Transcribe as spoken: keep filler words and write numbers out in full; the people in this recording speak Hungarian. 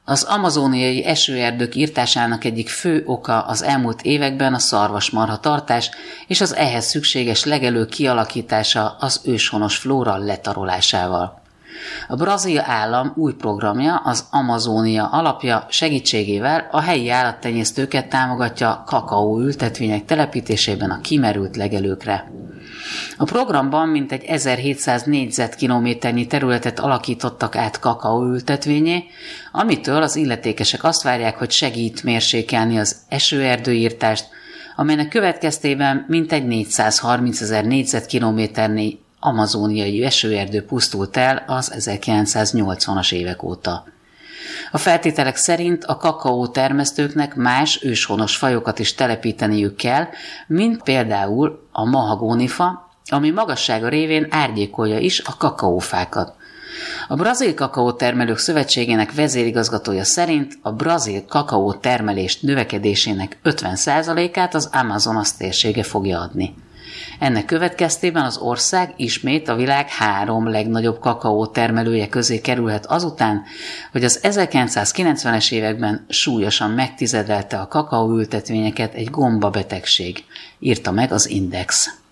Az amazóniai esőerdők irtásának egyik fő oka az elmúlt években a szarvasmarha tartás és az ehhez szükséges legelő kialakítása az őshonos flóra letarolásával. A brazil állam új programja, az Amazónia alapja segítségével a helyi állattenyésztőket támogatja kakaóültetvények telepítésében a kimerült legelőkre. A programban mintegy ezerhétszáz négyzetkilométernyi területet alakítottak át kakaóültetvényé, amitől az illetékesek azt várják, hogy segít mérsékelni az esőerdőirtást, amelynek következtében mintegy négyszázharmincezer négyzetkilométernyi amazóniai esőerdő pusztult el az ezerkilencszáznyolcvanas évek óta. A feltételek szerint a kakaó termesztőknek más őshonos fajokat is telepíteniük kell, mint például a mahagónifa, ami magassága révén árnyékolja is a kakaófákat. A Brazil Kakaó Termelők Szövetségének vezérigazgatója szerint a brazil kakaó termelés növekedésének ötven százalékát az Amazonas térsége fogja adni. Ennek következtében az ország ismét a világ három legnagyobb kakaó termelője közé kerülhet azután, hogy az ezerkilencszázkilencvenes években súlyosan megtizedelte a kakaóültetvényeket egy gombabetegség, írta meg az Index.